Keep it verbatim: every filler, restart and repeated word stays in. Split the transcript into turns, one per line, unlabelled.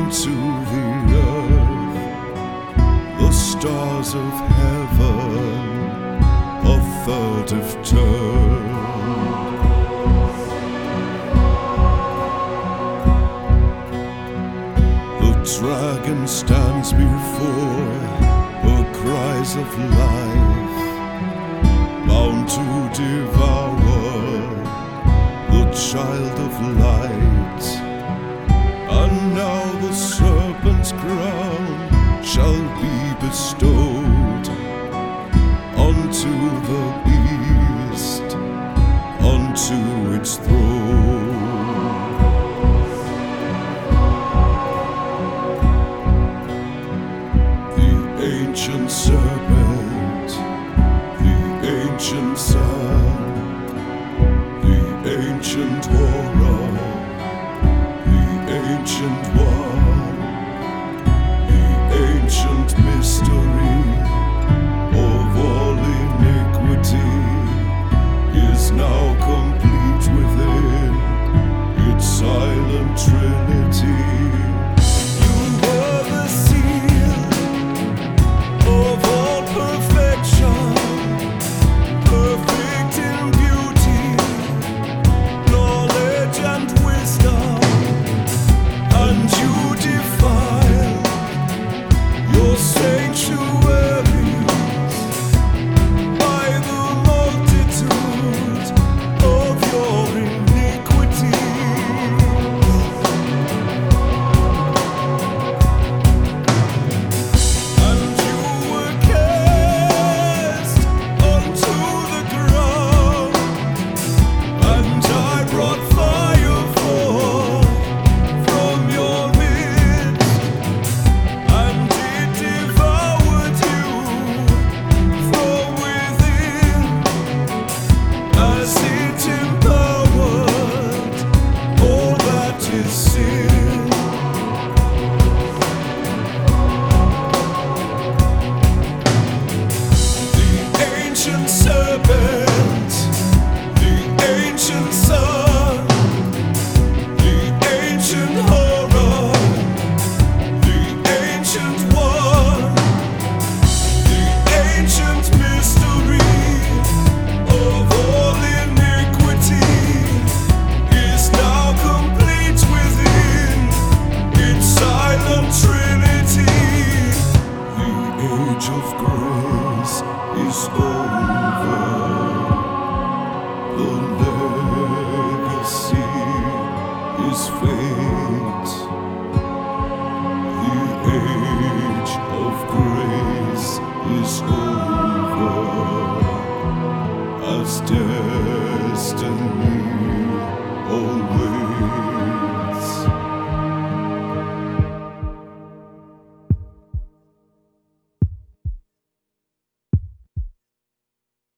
unto the earth. The stars of heaven a third have turned. The dragon stands before her cries of life, bound to devour the child of light. And now the serpent's crown shall be bestowed unto the beast, unto its throne. The ancient serpent